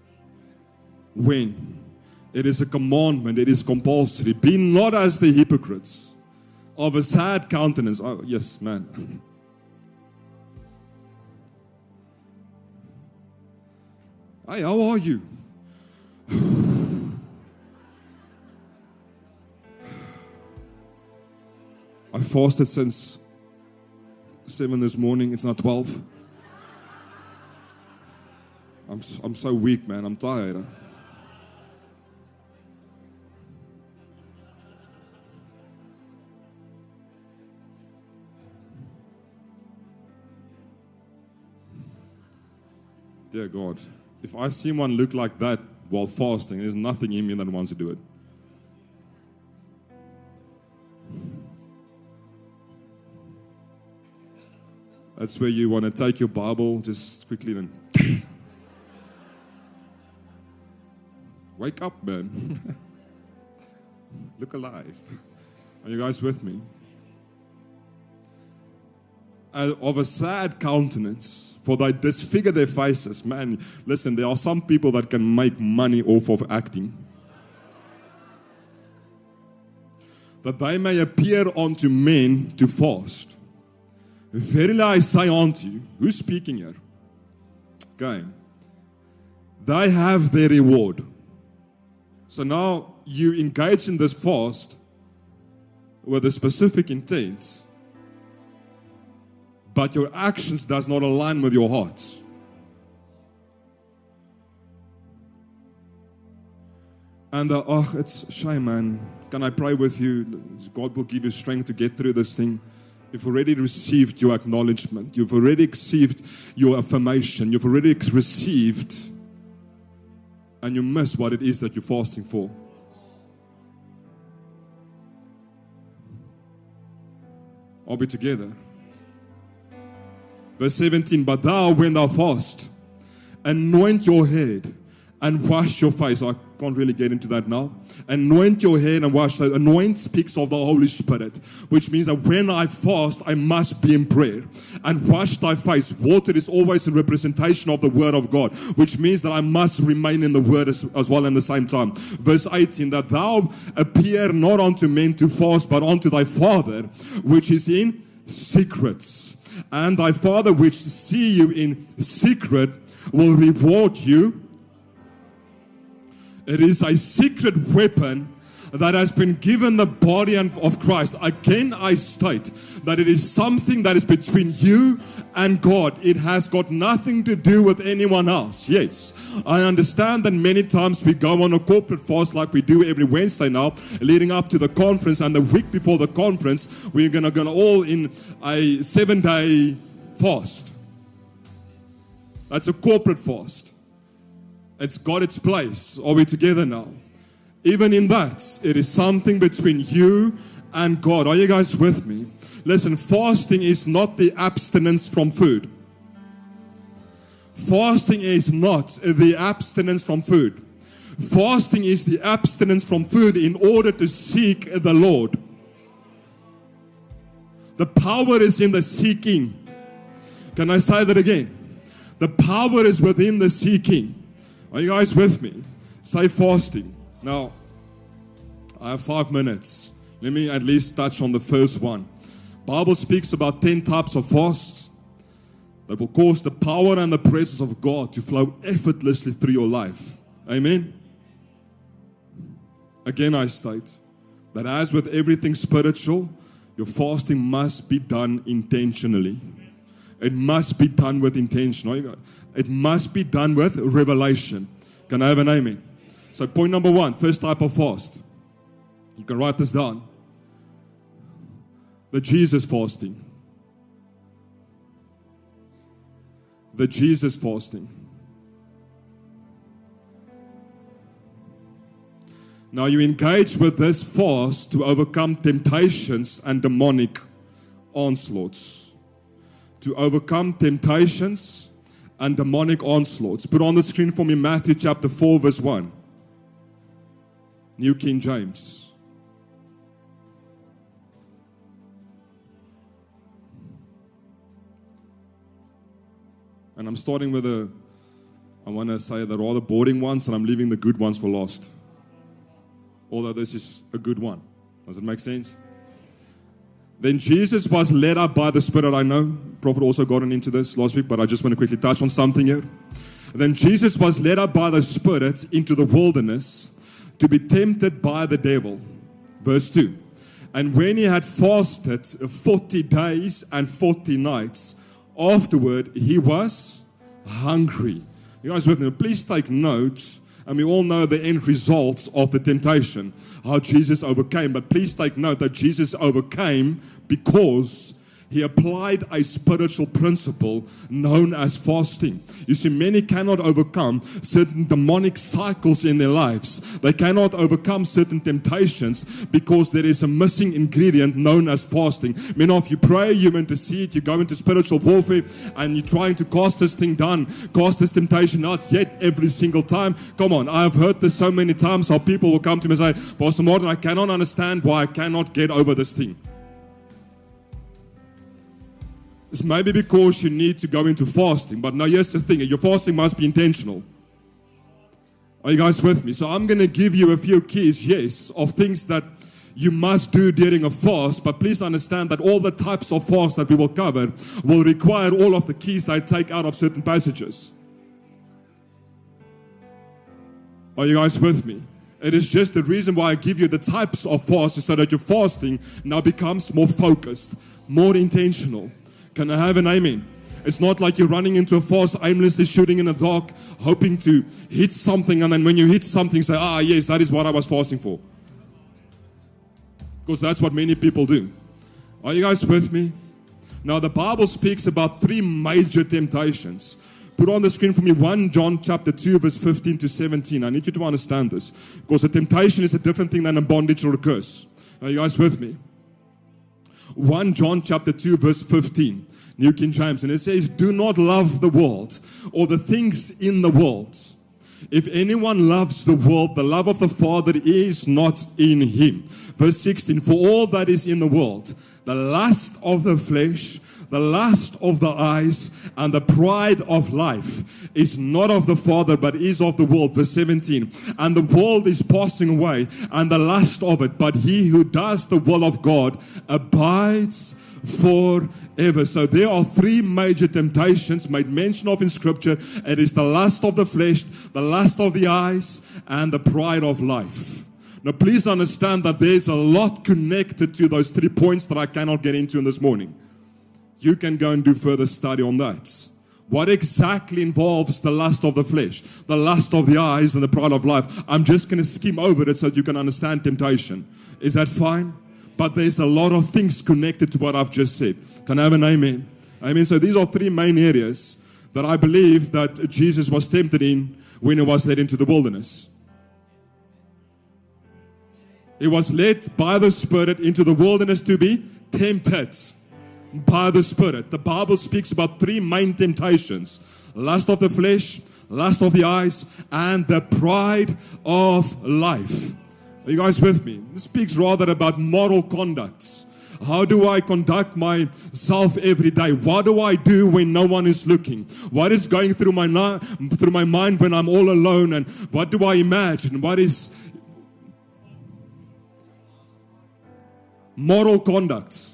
When? It is a commandment. It is compulsory. Be not as the hypocrites of a sad countenance. Oh, yes, man. Hey, how are you? I fasted since 7 this morning. It's now 12. I'm so weak, man. I'm tired. Huh? Dear God, if I see one look like that while fasting, there's nothing in me that wants to do it. That's where you want to take your Bible, just quickly then. Wake up, man. Look alive. Are you guys with me? Of a sad countenance, for they disfigure their faces. Man, listen, there are some people that can make money off of acting. That they may appear unto men to fast. Verily I say unto you, who's speaking here? Okay. They have their reward. So now you engage in this fast with a specific intent, but your actions does not align with your hearts. And it's shame, man. Can I pray with you? God will give you strength to get through this thing. You've already received your acknowledgement. You've already received your affirmation. You've already received, and you miss what it is that you're fasting for. Are we together? Verse 17, but thou, when thou fast, anoint your head and wash your face. I can't really get into that now. Anoint your head and wash. Anoint speaks of the Holy Spirit, which means that when I fast, I must be in prayer. And wash thy face. Water is always a representation of the Word of God, which means that I must remain in the Word as well in the same time. Verse 18, that thou appear not unto men to fast, but unto thy Father, which is in secrets. And thy Father which see you in secret will reward you. It is a secret weapon that has been given the body of Christ. Again, I state that it is something that is between you and God. It has got nothing to do with anyone else. Yes, I understand that many times we go on a corporate fast like we do every Wednesday now, leading up to the conference, and the week before the conference, we're going to go all in a 7-day fast. That's a corporate fast. It's got its place. Are we together now? Even in that, it is something between you and God. Are you guys with me? Listen, fasting is not the abstinence from food. Fasting is not the abstinence from food. Fasting is the abstinence from food in order to seek the Lord. The power is in the seeking. Can I say that again? The power is within the seeking. Are you guys with me? Say fasting. Now, I have 5 minutes. Let me at least touch on the first one. Bible speaks about 10 types of fasts that will cause the power and the presence of God to flow effortlessly through your life. Amen? Again, I state that as with everything spiritual, your fasting must be done intentionally. It must be done with intention. It must be done with revelation. Can I have an amen? So point number one, first type of fast. You can write this down. The Jesus fasting. The Jesus fasting. Now you engage with this fast to overcome temptations and demonic onslaughts. To overcome temptations and demonic onslaughts. Put on the screen for me Matthew chapter 4 verse 1. New King James. And I'm starting with I want to say the rather boring ones, and I'm leaving the good ones for last. Although this is a good one. Does it make sense? Then Jesus was led up by the Spirit. I know Prophet also got into this last week, but I just want to quickly touch on something here. Then Jesus was led up by the Spirit into the wilderness to be tempted by the devil. Verse 2. And when he had fasted 40 days and 40 nights, afterward he was hungry. You guys with me? Please take note. And we all know the end result of the temptation, how Jesus overcame. But please take note that Jesus overcame because he applied a spiritual principle known as fasting. You see, many cannot overcome certain demonic cycles in their lives. They cannot overcome certain temptations because there is a missing ingredient known as fasting. Many of you pray, you intercede, you go into spiritual warfare, and you're trying to cast this thing down, cast this temptation out, yet every single time. Come on, I've heard this so many times, how people will come to me and say, Pastor Martin, I cannot understand why I cannot get over this thing. It's maybe because you need to go into fasting. But now here's the thing. Your fasting must be intentional. Are you guys with me? So I'm going to give you a few keys, yes, of things that you must do during a fast. But please understand that all the types of fast that we will cover will require all of the keys that I take out of certain passages. Are you guys with me? It is just the reason why I give you the types of fast is so that your fasting now becomes more focused, more intentional. Can I have an amen? It's not like you're running into a fast, aimlessly shooting in the dark, hoping to hit something, and then when you hit something, say, yes, that is what I was fasting for. Because that's what many people do. Are you guys with me? Now, the Bible speaks about 3 major temptations. Put on the screen for me 1 John chapter 2, verse 15 to 17. I need you to understand this. Because a temptation is a different thing than a bondage or a curse. Are you guys with me? 1 John chapter 2 verse 15, New King James, and it says, do not love the world or the things in the world. If anyone loves the world, the love of the Father is not in him. Verse 16, for all that is in the world, the lust of the flesh, the lust of the eyes, and the pride of life is not of the Father, but is of the world. Verse 17, and the world is passing away, and the lust of it, but he who does the will of God abides forever. So there are 3 major temptations made mention of in Scripture. It is the lust of the flesh, the lust of the eyes, and the pride of life. Now please understand that there's a lot connected to those 3 points that I cannot get into in this morning. You can go and do further study on that. What exactly involves the lust of the flesh, the lust of the eyes, and the pride of life? I'm just going to skim over it so that you can understand temptation. Is that fine? But there's a lot of things connected to what I've just said. Can I have an amen? Amen. So these are 3 main areas that I believe that Jesus was tempted in when he was led into the wilderness. He was led by the Spirit into the wilderness to be tempted by the Spirit. The Bible speaks about 3 main temptations: lust of the flesh, lust of the eyes, and the pride of life. Are you guys with me? This speaks rather about moral conducts. How do I conduct myself every day? What do I do when no one is looking? What is going through my mind when I'm all alone? And what do I imagine? What is moral conduct?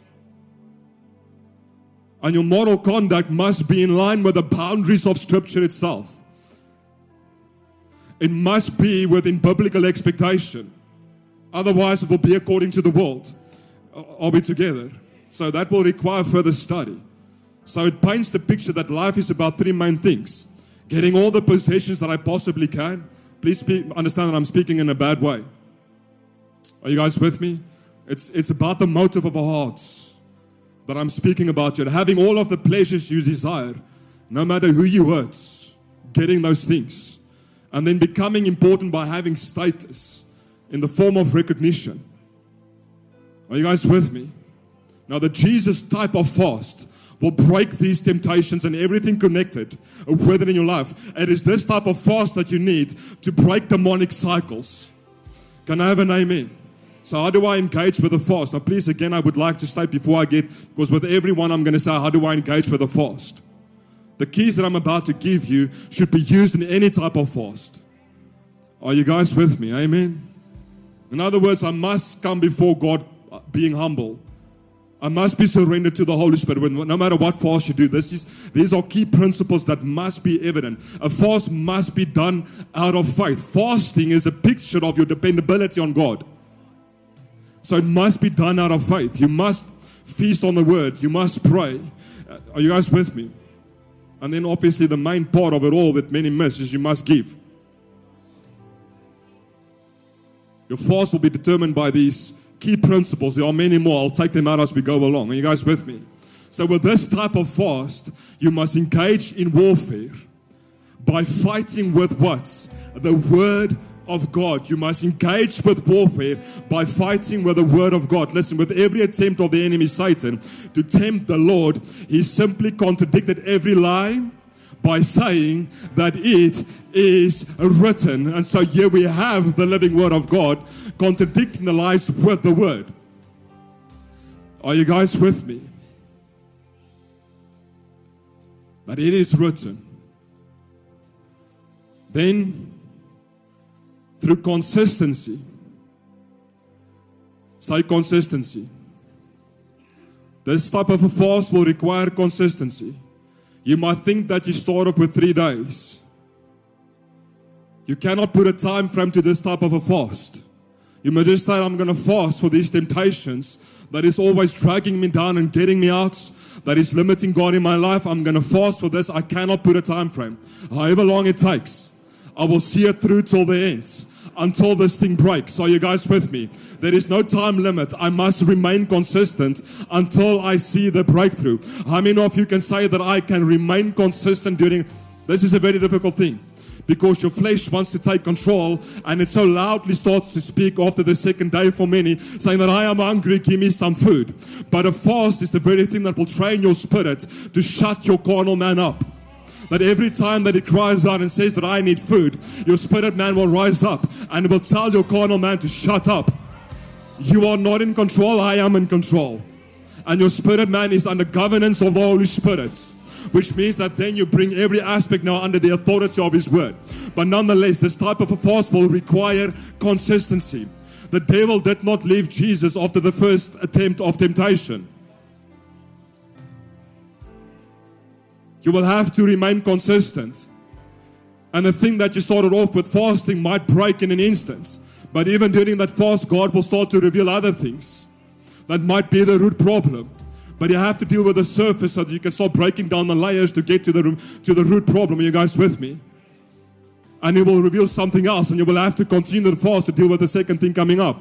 And your moral conduct must be in line with the boundaries of Scripture itself. It must be within biblical expectation. Otherwise, it will be according to the world. Are we together? So that will require further study. So it paints the picture that life is about three main things. Getting all the possessions that I possibly can. Please understand that I'm speaking in a bad way. Are you guys with me? It's about the motive of our hearts that I'm speaking about here. Having all of the pleasures you desire, no matter who you hurt, getting those things. And then becoming important by having status in the form of recognition. Are you guys with me? Now the Jesus type of fast will break these temptations and everything connected with it in your life. It is this type of fast that you need to break demonic cycles. Can I have an amen? So how do I engage with the fast? Now please, again, I would like to state before I because with everyone I'm going to say, how do I engage with the fast? The keys that I'm about to give you should be used in any type of fast. Are you guys with me? Amen? In other words, I must come before God being humble. I must be surrendered to the Holy Spirit. No matter what fast you do, these are key principles that must be evident. A fast must be done out of faith. Fasting is a picture of your dependability on God. So it must be done out of faith. You must feast on the Word. You must pray. Are you guys with me? And then obviously the main part of it all that many miss is you must give. Your fast will be determined by these key principles. There are many more. I'll take them out as we go along. Are you guys with me? So with this type of fast, you must engage in warfare by fighting with what? The Word of God. You must engage with warfare by fighting with the Word of God. Listen, with every attempt of the enemy Satan to tempt the Lord, he simply contradicted every lie by saying that it is written. And so here we have the living Word of God contradicting the lies with the Word. Are you guys with me? That it is written. Then, through consistency, say consistency. This type of a fast will require consistency. You might think that you start off with 3 days. You cannot put a time frame to this type of a fast. You may just say, I'm going to fast for these temptations that is always dragging me down and getting me out, that is limiting God in my life. I'm going to fast for this. I cannot put a time frame. However long it takes, I will see it through till the end, until this thing breaks. Are you guys with me? There is no time limit. I must remain consistent until I see the breakthrough. How many of you can say that I can remain consistent during... This is a very difficult thing, because your flesh wants to take control, and it so loudly starts to speak after the second day for many, saying that I am hungry, give me some food. But a fast is the very thing that will train your spirit to shut your carnal man up. That every time that it cries out and says that I need food, your spirit man will rise up and will tell your carnal man to shut up. You are not in control, I am in control. And your spirit man is under governance of the Holy Spirit, which means that then you bring every aspect now under the authority of His Word. But nonetheless, this type of a fast will require consistency. The devil did not leave Jesus after the first attempt of temptation. You will have to remain consistent. And the thing that you started off with fasting might break in an instant. But even during that fast, God will start to reveal other things that might be the root problem. But you have to deal with the surface so that you can start breaking down the layers to get to the root problem. Are you guys with me? And He will reveal something else, and you will have to continue the fast to deal with the second thing coming up.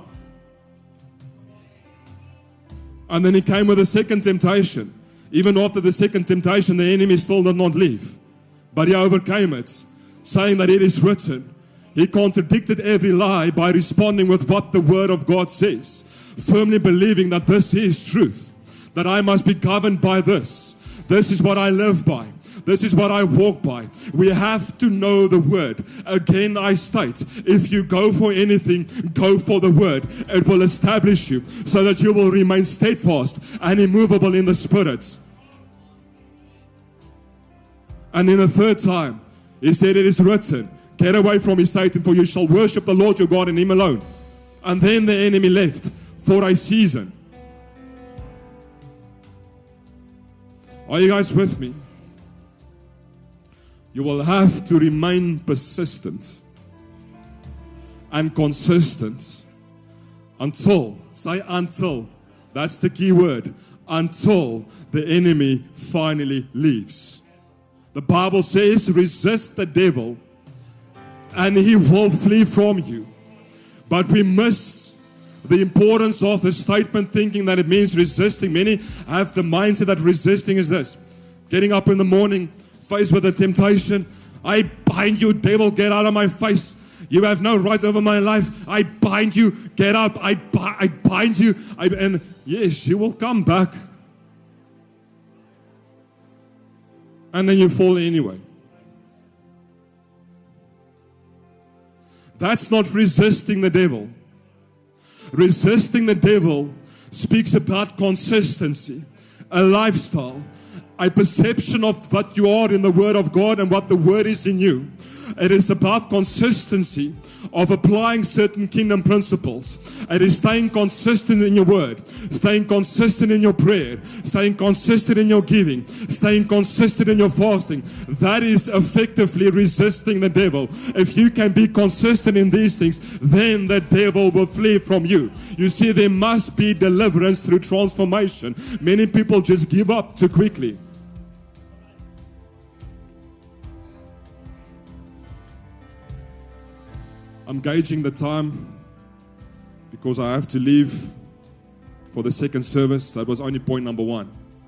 And then He came with a second temptation. Even after the second temptation, the enemy still did not leave. But He overcame it, saying that it is written. He contradicted every lie by responding with what the Word of God says, firmly believing that this is truth, that I must be governed by this. This is what I live by. This is what I walk by. We have to know the Word. Again, I state, if you go for anything, go for the Word. It will establish you so that you will remain steadfast and immovable in the Spirit. And in the third time, He said, it is written, get away from me, Satan, for you shall worship the Lord your God and Him alone. And then the enemy left for a season. Are you guys with me? You will have to remain persistent and consistent Until, say until. That's the key word. Until the enemy finally leaves. The Bible says, resist the devil and he will flee from you. But we miss the importance of the statement, thinking that it means resisting. Many have the mindset that resisting is this: getting up in the morning, faced with a temptation. I bind you, devil, get out of my face. You have no right over my life. I bind you, get out. I bind you. And yes, you will come back. And then you fall anyway. That's not resisting the devil. Resisting the devil speaks about consistency, a lifestyle, a perception of what you are in the Word of God and what the Word is in you. It is about consistency of applying certain kingdom principles. It is staying consistent in your word, staying consistent in your prayer, staying consistent in your giving, staying consistent in your fasting. That is effectively resisting the devil. If you can be consistent in these things, then the devil will flee from you. You see, there must be deliverance through transformation. Many people just give up too quickly. I'm gauging the time because I have to leave for the second service. That was only point number 1.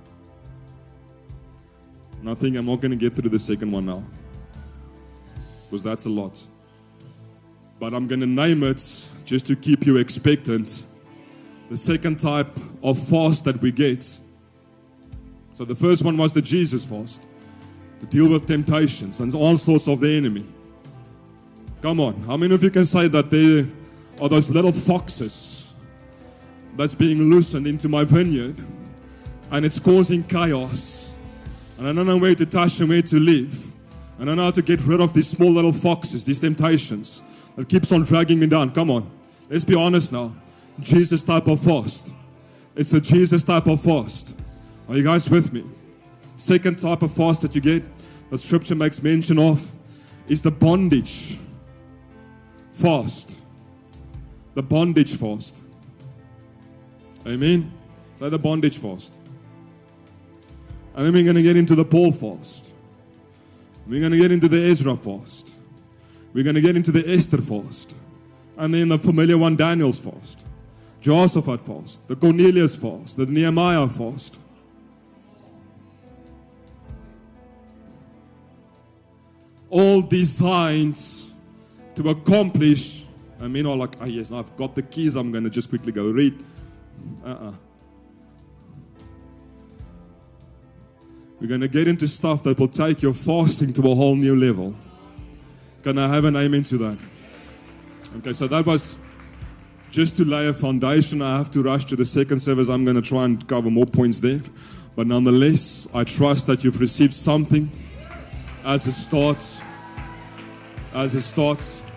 And I think I'm not going to get through the second one now because that's a lot. But I'm going to name it, just to keep you expectant, the second type of fast that we get. So the first one was the Jesus fast, to deal with temptations and onslaughts of the enemy. Come on, how many of you can say that there are those little foxes that's being loosened into my vineyard and it's causing chaos, and I don't know where to touch and where to leave, and I don't know how to get rid of these small little foxes, these temptations that keeps on dragging me down. Come on, let's be honest now. Jesus type of fast. It's the Jesus type of fast. Are you guys with me? Second type of fast that you get, that scripture makes mention of, is the bondage fast. The bondage fast. Amen. So the bondage fast. And then we're going to get into the Paul fast. We're going to get into the Ezra fast. We're going to get into the Esther fast. And then the familiar one, Daniel's fast. Jehoshaphat fast. The Cornelius fast. The Nehemiah fast. All designed to accomplish. I mean, all like, yes, now I've got the keys, I'm going to just quickly go read. We're going to get into stuff that will take your fasting to a whole new level. Can I have an amen to that? Okay, so that was just to lay a foundation. I have to rush to the second service. I'm going to try and cover more points there. But nonetheless, I trust that you've received something as a start.